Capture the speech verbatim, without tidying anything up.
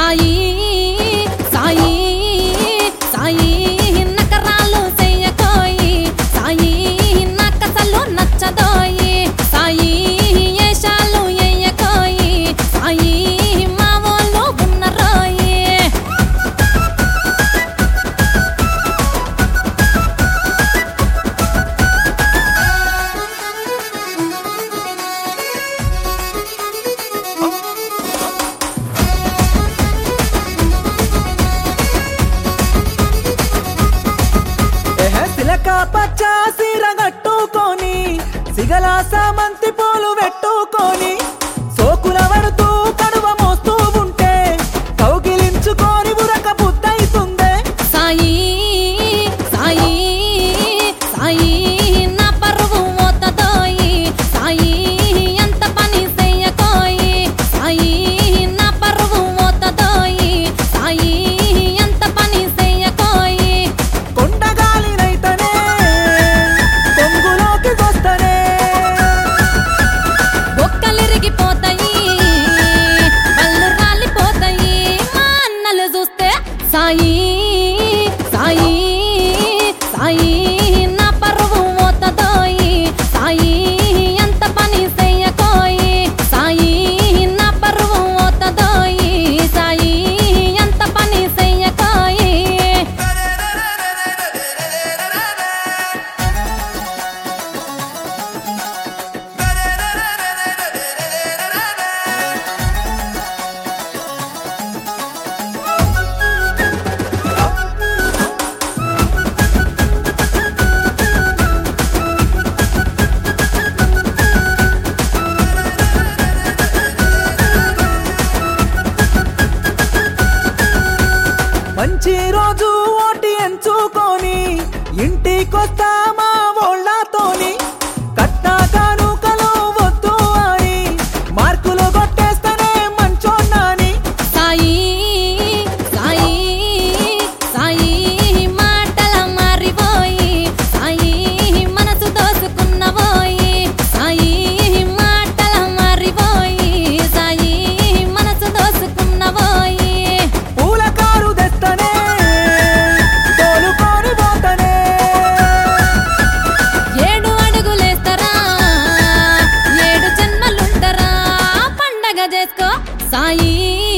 సాయి సాయి సాయి నకరాలు చెయ్యకోయి సాయి నాకసలు నచ్చదోయి సాయి ఏషాలు ఎయ్యకోయి సాయి మా వోళ్ళు ఉన్నరోయి సిలక పచ్చ సీర కట్టుకొని సిగల సామంతి పూలు పెట్టుకొని సోకుల వడుతూ కడువ మోస్తూ ఉంటే కౌగిలించుకొని ఉరక బుద్ధైతుందే సాయి సాయి సాయి నా పరువు మోతదోయి సాయి ఎంత పని చెయ్యకోయి సాయి నా పరువు మోతదోయి సాయి ఎంత పని చెయ్యకోయి కొండగాలినైతనే పొంగులోకి వస్తనే బొక్కలిరిగిపోతాయి కళ్ళు రాలిపోతాయి మా అన్నలు చూస్తే సాయి సాయి సాయి నా పరువు మోతదోయి సాయి ఎంత పని చెయ్యకోయి సాయి నా పరువు మోతదోయి సాయి ఎంత పని చెయ్యకోయి మంచి రోజు ఓటి ఎంచుకొని ఇంటికొస్తా మా వాళ్ళతోని కట్నా కానుకలు వద్దు అని మార్కులు కొట్టేస్తేనే మంచోన్నాని సాయి సాయి సాయి మాటల మారిపోయి సాయి మనసు దోసుకున్నవోయి సాయి మాటల మారిపోయి సాయి మనసు దోసుకున్నవోయి పూల కారు తెస్తనే తోలుకొని పోతనే ఏడు అడుగులేస్తారా ఏడు జన్మలుంటరా పండగ చేసుకో సాయి